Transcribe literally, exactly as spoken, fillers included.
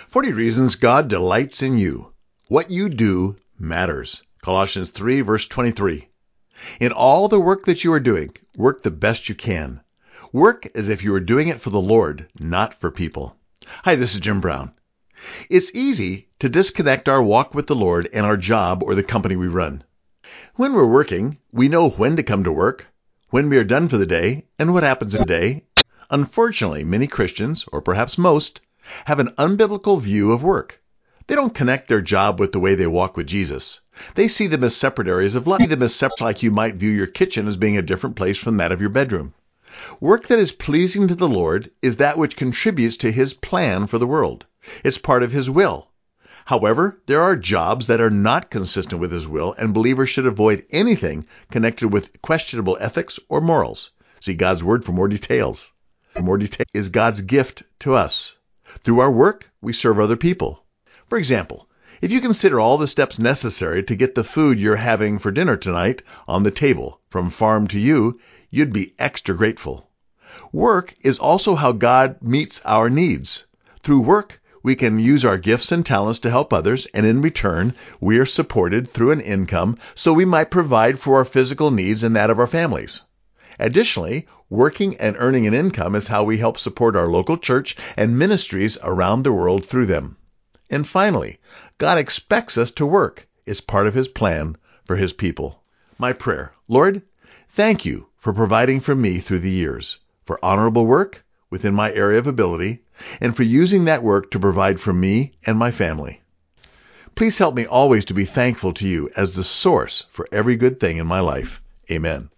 forty Reasons God Delights in You. What you do matters. Colossians three, verse twenty-three. In all the work that you are doing, work the best you can. Work as if you were doing it for the Lord, not for people. Hi, this is Jim Brown. It's easy to disconnect our walk with the Lord and our job or the company we run. When we're working, we know when to come to work, when we are done for the day, and what happens in the day. Unfortunately, many Christians, or perhaps most, have an unbiblical view of work. They don't connect their job with the way they walk with Jesus. They see them as separate areas of life, see them as separate, like you might view your kitchen as being a different place from that of your bedroom. Work that is pleasing to the Lord is that which contributes to His plan for the world. It's part of His will. However, there are jobs that are not consistent with His will, and believers should avoid anything connected with questionable ethics or morals. See God's Word for more details. For more details is God's gift to us. Through our work, we serve other people. For example, if you consider all the steps necessary to get the food you're having for dinner tonight on the table from farm to you, you'd be extra grateful. Work is also how God meets our needs. Through work, we can use our gifts and talents to help others, and in return, we are supported through an income so we might provide for our physical needs and that of our families. Additionally, working and earning an income is how we help support our local church and ministries around the world through them. And finally, God expects us to work. It's part of His plan for His people. My prayer, Lord, thank you for providing for me through the years, for honorable work within my area of ability, and for using that work to provide for me and my family. Please help me always to be thankful to you as the source for every good thing in my life. Amen.